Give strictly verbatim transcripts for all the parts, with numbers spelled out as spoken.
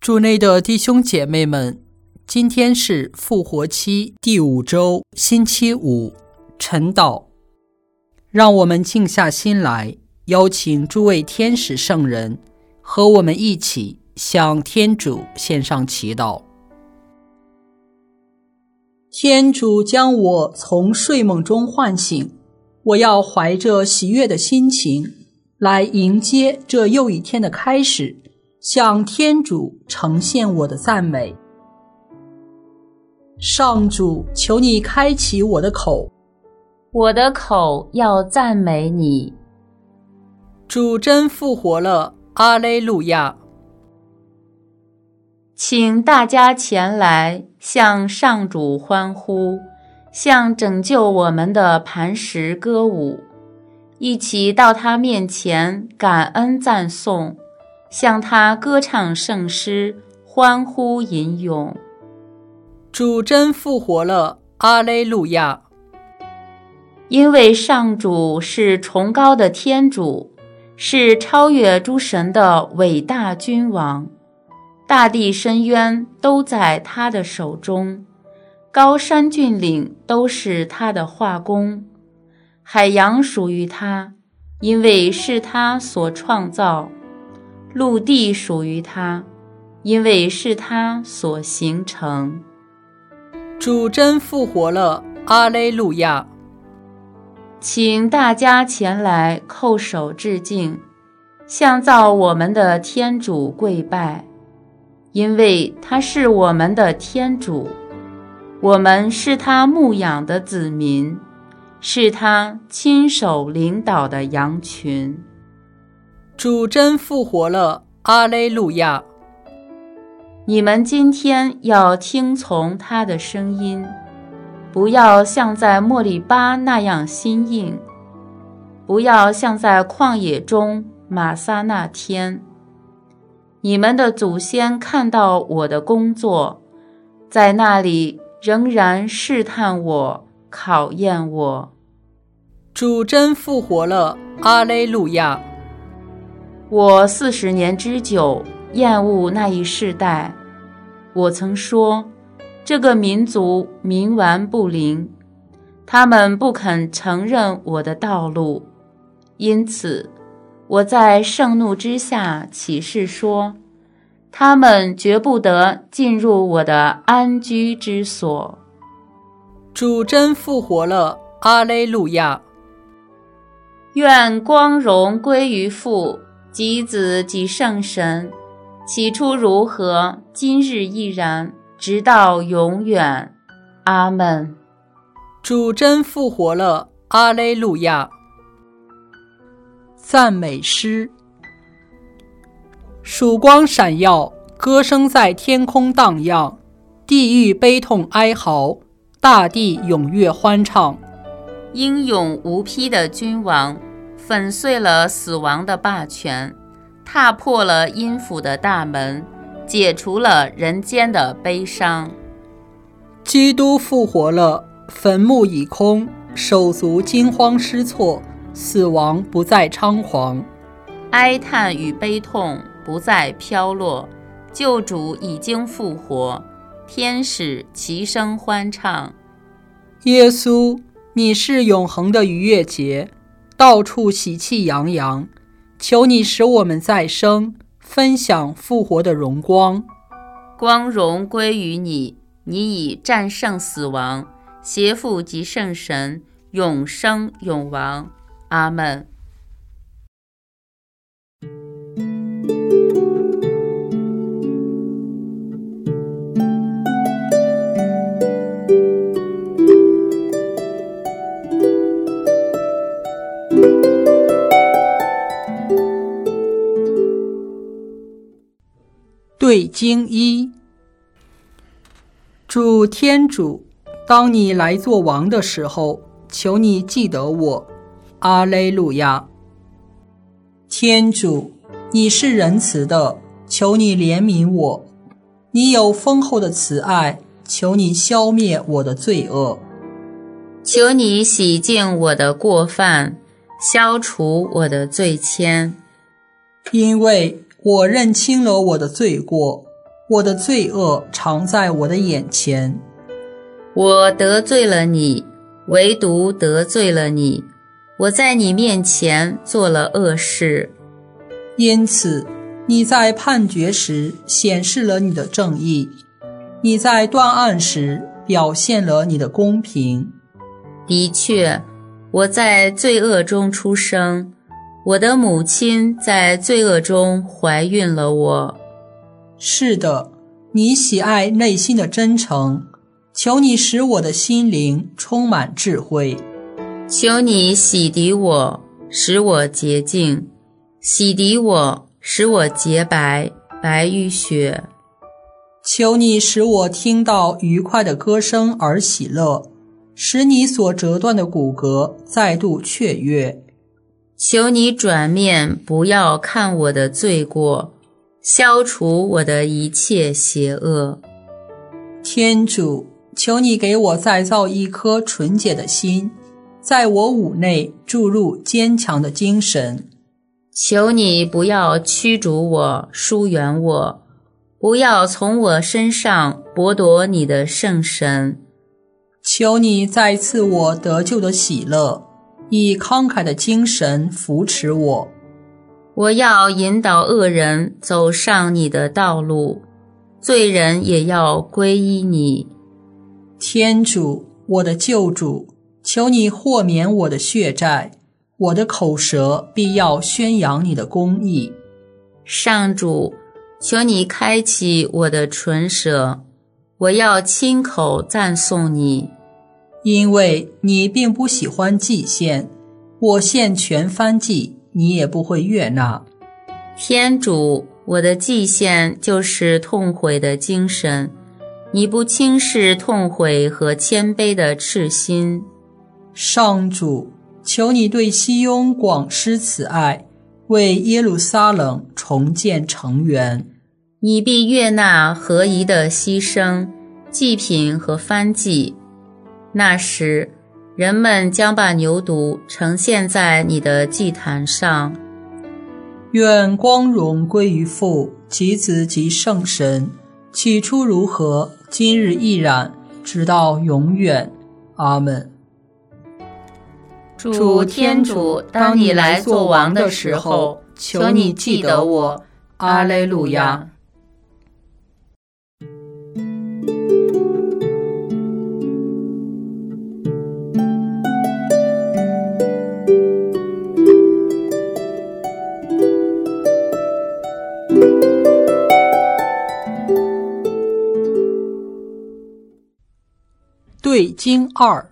主内的弟兄姐妹们，今天是复活期第五周星期五，晨祷。让我们静下心来，邀请诸位天使圣人和我们一起向天主献上祈祷。天主将我从睡梦中唤醒，我要怀着喜悦的心情来迎接这又一天的开始，向天主呈现我的赞美。上主，求你开启我的口， 我的口要赞美你。 主真复活了，阿肋路亚！ 请大家前来向上主欢呼，向拯救我们的磐石歌舞，一起到他面前感恩赞颂，向他歌唱圣诗，欢呼吟咏。 主真复活了，阿肋路亚！ 因为上主是崇高的天主，是超越诸神的伟大君王，大地深渊都在他的手中，高山峻岭都是他的画工，海洋属于他，因为是他所创造，陆地属于他，因为是他所形成。 主真复活了，阿肋路亚！ 请大家前来叩首致敬，向造我们的天主跪拜，因为他是我们的天主，我们是他牧养的子民，是他亲手领导的羊群。 主真复活了，阿肋路亚！ 你们今天要听从他的声音，不要像在莫里巴那样心硬，不要像在旷野中玛撒那天。你们的祖先看到我的工作，在那里仍然试探我，考验我。 主真复活了，阿肋路亚！ 我四十年之久厌恶那一世代，我曾说，这个民族冥顽不灵，他们不肯承认我的道路，因此我在盛怒之下起誓说，他们绝不得进入我的安居之所。 主真复活了，阿肋路亚！ 愿光荣归于父及子及圣神，起初如何，今日亦然，直到永远。阿们。 主真复活了，阿肋路亚！赞美诗。曙光闪耀，歌声在天空荡漾，地狱悲痛哀嚎，大地踊跃欢唱。 英勇无匹的君王粉碎了死亡的霸权，踏破了阴府的大门，解除了人间的悲伤。 基督复活了，坟墓已空，手足惊慌失措，死亡不再猖狂， 哀叹与悲痛不再飘落，救主已经复活，天使齐声欢唱。 耶稣，你是永恒的逾越节，到处喜气洋洋，求你使我们再生，分享复活的荣光。 光荣归于你，你已战胜死亡，携父及圣神，永生永王。阿们。 对经一。主天主，当你来做王的时候，求你记得我。阿肋路亚！天主，你是仁慈的，求你怜悯我。你有丰厚的慈爱，求你消灭我的罪恶。 求你洗净我的过犯，消除我的罪愆。 因为我认清了我的罪过， 我的罪恶常在我的眼前。 我得罪了你，唯独得罪了你，我在你面前做了恶事。 因此，你在判决时显示了你的正义，你在断案时表现了你的公平。 的确，我在罪恶中出生，我的母亲在罪恶中怀孕了我。 是的，你喜爱内心的真诚，求你使我的心灵充满智慧。 求你洗涤我，使我洁净，洗涤我，使我洁白，白于雪。 求你使我听到愉快的歌声而喜乐，使你所折断的骨骼再度雀跃。 求你转面，不要看我的罪过，消除我的一切邪恶。 天主，求你给我再造一颗纯洁的心，在我五内注入坚强的精神。 求你不要驱逐我，疏远我，不要从我身上剥夺你的圣神。 求你再赐我得救的喜乐，以慷慨的精神扶持我。 我要引导恶人走上你的道路，罪人也要皈依你。 天主，我的救主，求你豁免我的血债，我的口舌必要宣扬你的公义。 上主，求你开启我的唇舌，我要亲口赞颂你。 因为你并不喜欢祭献，我献全燔祭，你也不会悦纳。 天主，我的祭献就是痛悔的精神，你不轻视痛悔和谦卑的赤心。 上主，求你对西雍广施慈爱，为耶路撒冷重建城垣。 你必悦纳合宜的牺牲、祭品和燔祭。那时，人们将把牛犊呈现在你的祭坛上。 愿光荣归于父及子及圣神，起初如何，今日亦然，直到永远。阿们。 主天主，当你来做王的时候，求你记得我。阿肋路亚。 对经二。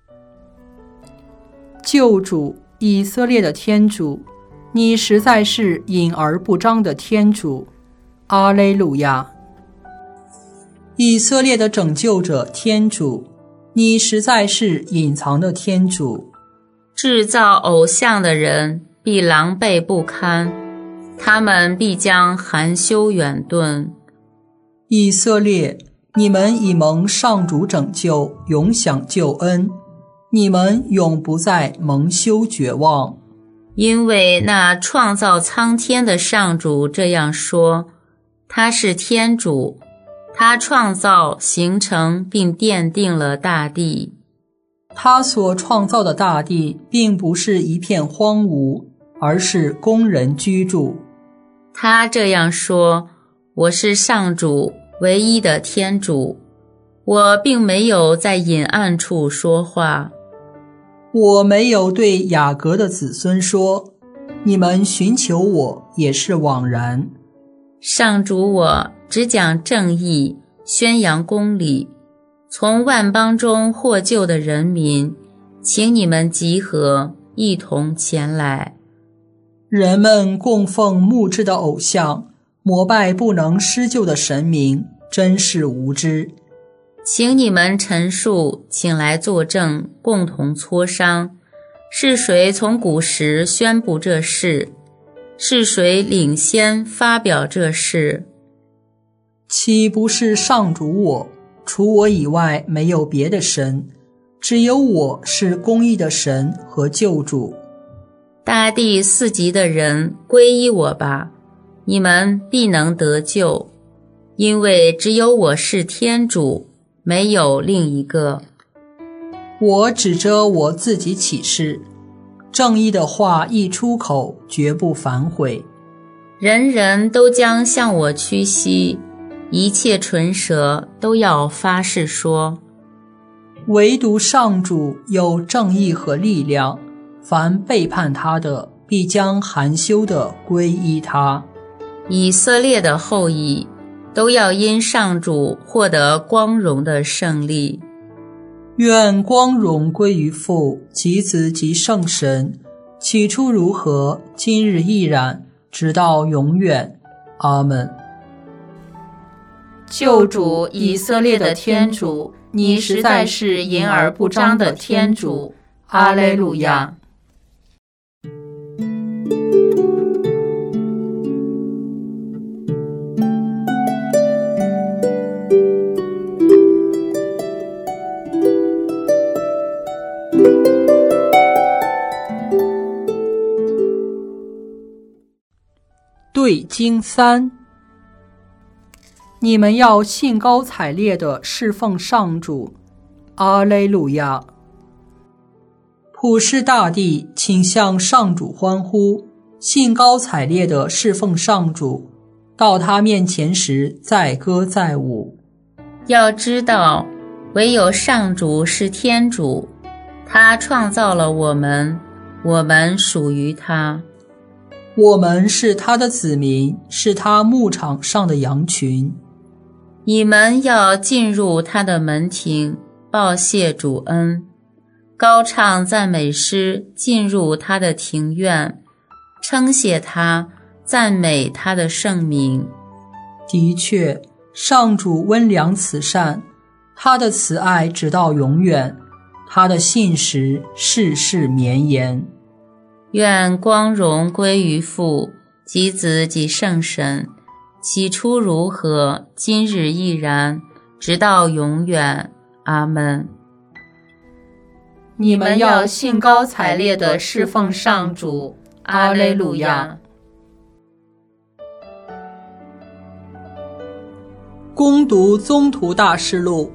救主，以色列的天主，你实在是隐而不彰的天主。阿肋路亚。以色列的拯救者天主，你实在是隐藏的天主。 制造偶像的人必狼狈不堪，他们必将含羞远遁。 以色列，你们已蒙上主拯救，永享救恩，你们永不再蒙羞绝望。 因为那创造苍天的上主这样说，他是天主，他创造、形成并奠定了大地。 他所创造的大地并不是一片荒芜，而是供人居住。 他这样说，我是上主，唯一的天主，我并没有在隐暗处说话。 我没有对雅各的子孙说，你们寻求我也是枉然。 上主，我只讲正义，宣扬公理，从万邦中获救的人民，请你们集合，一同前来。 人们供奉木制的偶像，膜拜不能施救的神明，真是无知。 请你们陈述，请来作证，共同磋商，是谁从古时宣布这事？是谁领先发表这事？ 岂不是上主我？除我以外没有别的神，只有我是公义的神和救主。 大地四极的人，皈依我吧，你们必能得救。 因为只有我是天主，没有另一个。 我指着我自己起誓，正义的话一出口，绝不反悔。 人人都将向我屈膝，一切唇舌都要发誓说， 唯独上主有正义和力量，凡背叛他的，必将含羞地皈依他。 以色列的后裔都要因上主获得光荣的胜利。 愿光荣归于父及子及圣神，起初如何，今日亦然，直到永远。阿们。 救主以色列的天主，你实在是隐而不彰的天主。阿肋路亚。 对经三，你们要兴高采烈地侍奉上主。阿肋路亚。普世大地，请向上主欢呼，兴高采烈地侍奉上主，到他面前时载歌载舞。 要知道，唯有上主是天主，他创造了我们，我们属于他。 我们是他的子民，是他牧场上的羊群。 你们要进入他的门庭，报谢主恩，高唱赞美诗，进入他的庭院，称谢他，赞美他的圣名。 的确，上主温良慈善，他的慈爱直到永远，他的信实世世绵延。 愿光荣归于父及子及圣神，起初如何，今日亦然，直到永远。阿们。你们要兴高采烈地侍奉上主。阿肋路亚。 恭读宗徒大事录。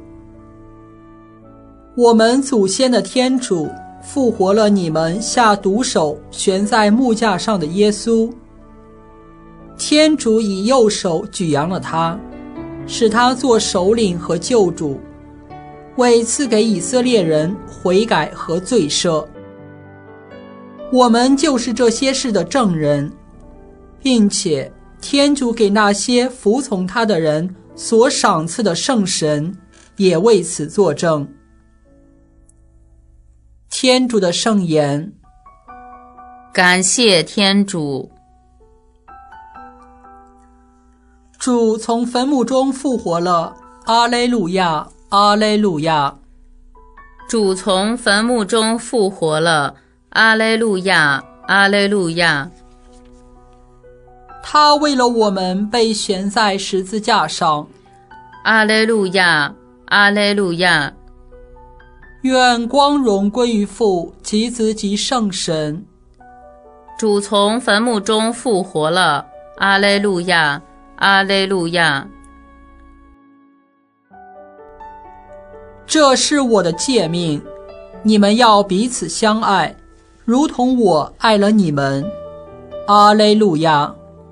我们祖先的天主复活了你们下毒手悬在木架上的耶稣。天主以右手举扬了他，使他做首领和救主，为赐给以色列人悔改和罪赦。我们就是这些事的证人，并且天主给那些服从他的人所赏赐的圣神也为此作证。天主的圣言。 感谢天主。 主从坟墓中复活了，阿肋路亚，阿肋路亚。 主从坟墓中复活了，阿肋路亚，阿肋路亚。 他为了我们被悬在十字架上， 阿肋路亚，阿肋路亚。 愿光荣归于父及子及圣神。 主从坟墓中复活了，阿肋路亚，阿肋路亚。 这是我的诫命，你们要彼此相爱，如同我爱了你们。阿肋路亚。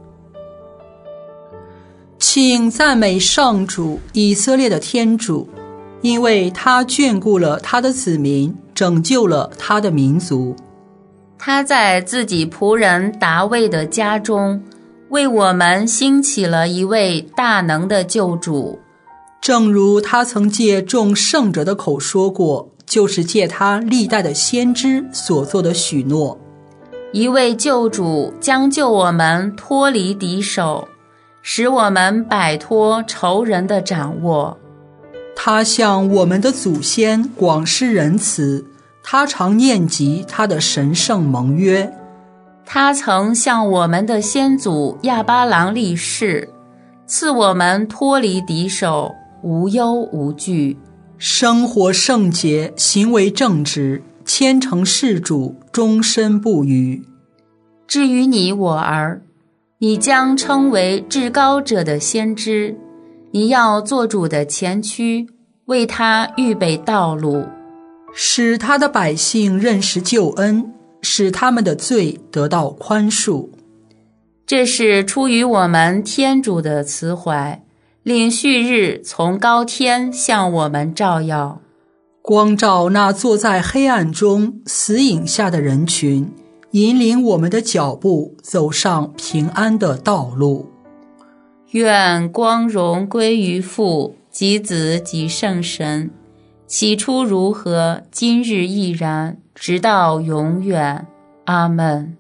请赞美上主以色列的天主，因为他眷顾了他的子民，拯救了他的民族。 他在自己仆人达味的家中，为我们兴起了一位大能的救主。 正如他曾借众圣者的口说过，就是借他历代的先知所做的许诺。 一位救主将救我们脱离敌手，使我们摆脱仇人的掌握。 他向我们的祖先广施仁慈，他常念及他的神圣盟约。 他曾向我们的先祖亚巴郎立誓，赐我们脱离敌手，无忧无惧， 生活圣洁，行为正直，虔诚事主，终身不渝。 至于你我儿，你将称为至高者的先知， 你要做主的前驱，为他预备道路， 使他的百姓认识救恩，使他们的罪得到宽恕。 这是出于我们天主的慈怀，令旭日从高天向我们照耀， 光照那坐在黑暗中死影下的人群，引领我们的脚步走上平安的道路。 愿光荣归于父及子及圣神，起初如何，今日亦然，直到永远。阿们。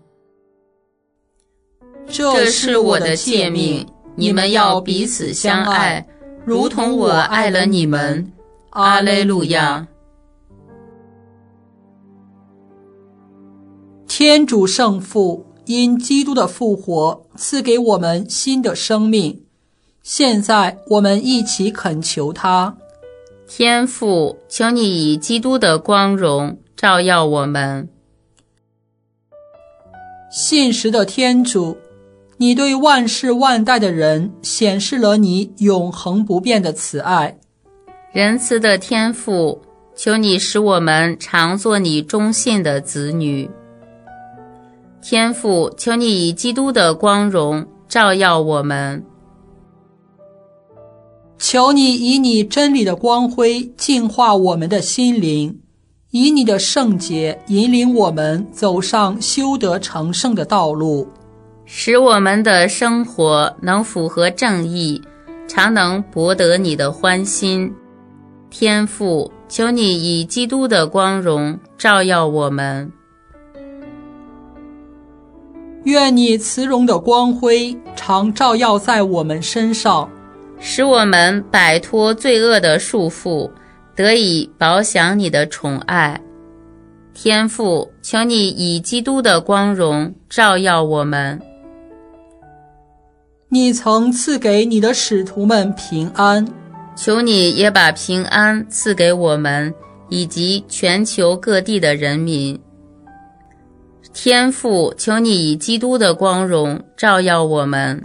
这是我的诫命，你们要彼此相爱，如同我爱了你们。阿肋路亚。天主圣父因基督的复活赐给我们新的生命，现在我们一起恳求他。 天父，求你以基督的光荣照耀我们。 信实的天主，你对万世万代的人显示了你永恒不变的慈爱。 仁慈的天父，求你使我们常做你忠信的子女。天父，求你以基督的光荣照耀我们。 求你以你真理的光辉净化我们的心灵，以你的圣洁引领我们走上修德成圣的道路， 使我们的生活能符合正义，常能博得你的欢心。天父，求你以基督的光荣照耀我们。 愿你慈容的光辉常照耀在我们身上， 使我们摆脱罪恶的束缚，得以饱享你的宠爱。天父，求你以基督的光荣照耀我们。 你曾赐给你的使徒们平安， 求你也把平安赐给我们以及全球各地的人民。天父，求你以基督的光荣照耀我们。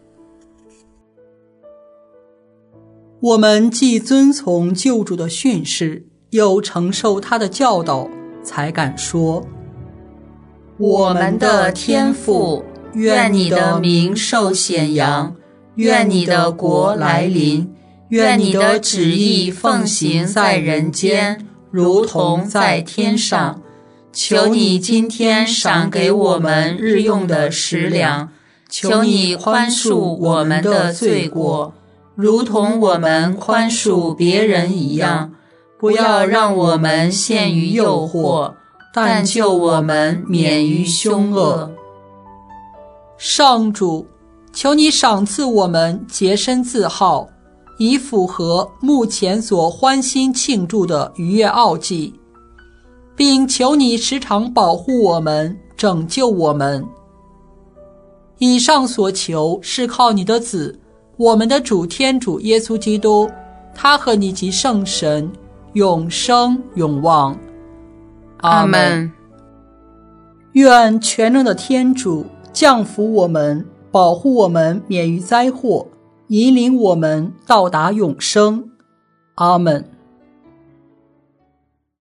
我们既遵从救主的训示，又承受他的教导，才敢说： 我们的天父，愿你的名受显扬，愿你的国来临，愿你的旨意奉行在人间，如同在天上。求你今天赏给我们日用的食粮，求你宽恕我们的罪过，如同我们宽恕别人一样，不要让我们陷于诱惑，但救我们免于凶恶。 上主，求你赏赐我们洁身自好，以符合目前所欢欣庆祝的逾越奥祭，并求你时常保护我们，拯救我们。以上所求是靠你的子，我们的主天主耶稣基督，他和你及圣神永生永望。 阿们。 愿全能的天主降福我们，保护我们免于灾祸，引领我们到达永生。阿们。